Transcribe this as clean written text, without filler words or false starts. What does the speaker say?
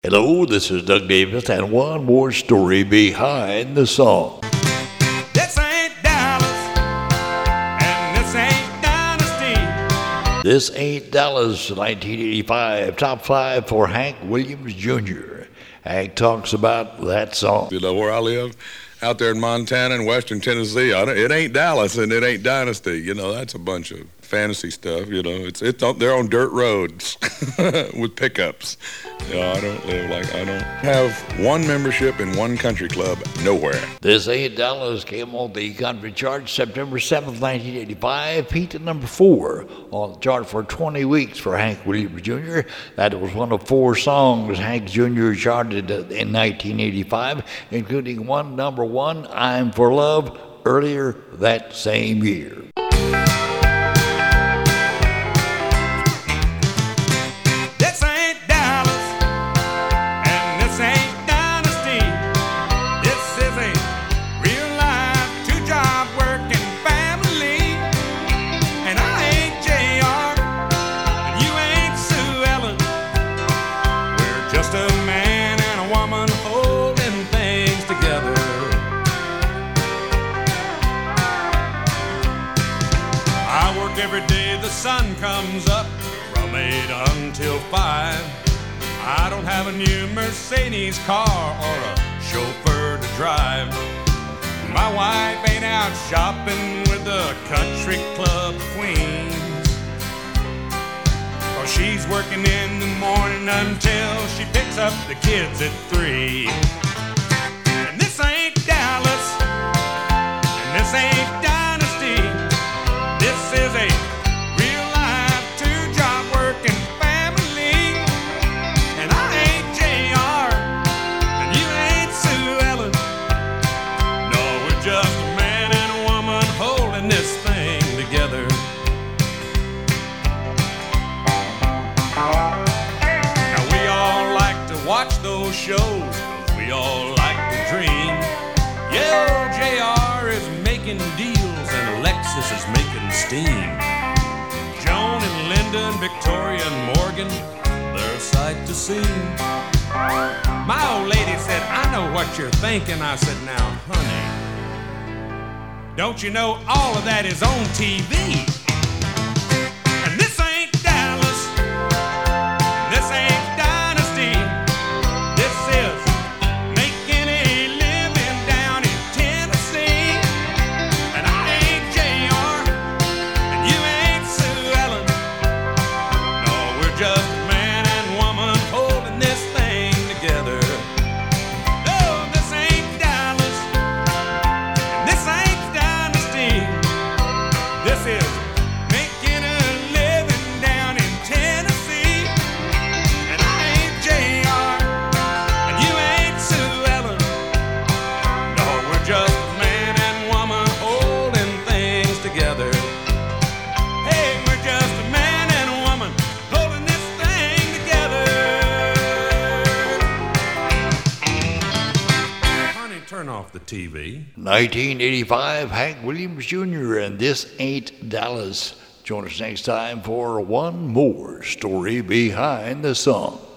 Hello, this is Doug Davis, and one more story behind the song. This ain't Dallas, and this ain't Dynasty. This ain't Dallas, 1985, top 5 for Hank Williams Jr. Hank talks about that song. You know, where I live, out there in Montana and western Tennessee, it ain't Dallas and it ain't Dynasty. You know, that's a bunch of fantasy stuff. You know, they're on dirt roads with pickups. You know, I don't have one membership in one country club nowhere. This ain't Dallas came on the country chart September 7th, 1985, peaked at number 4 on the chart for 20 weeks for Hank Williams Jr. That was one of 4 songs Hank Jr. charted in 1985, including one number 1, I'm for Love, earlier that same year. Every day the sun comes up from 8 until 5. I don't have a new Mercedes car or a chauffeur to drive. My wife ain't out shopping with the country club queens, or she's working in the morning until she picks up the kids at 3. And this ain't Dallas, and this ain't Dynasty. This is a real-life 2-job working family. And I ain't JR, and you ain't Sue Ellen. No, we're just a man and a woman holding this thing together. Now we all like to watch those shows, 'cause we all like to dream. Yeah, old JR is making deals and Alexis is making steam. Joan and Linda and Victoria and Morgan, they're a sight to see. My old lady said, I know what you're thinking. I said, now, honey, don't you know all of that is on TV? And this ain't Dallas, this ain't Dynasty. This is making a living down in Tennessee. And I ain't JR, and you ain't Sue Ellen. No, we're just a man and woman holding this thing together. No, this ain't Dallas, and this ain't Dynasty. This is making a living down in Tennessee. And I ain't JR, and you ain't Sue Ellen. No, we're just a man and woman holding things together. Hey, we're just a man and a woman holding this thing together. Honey, turn off the TV. 1985, Hank Williams Jr. and This Ain't Dallas. Join us next time for one more story behind the song.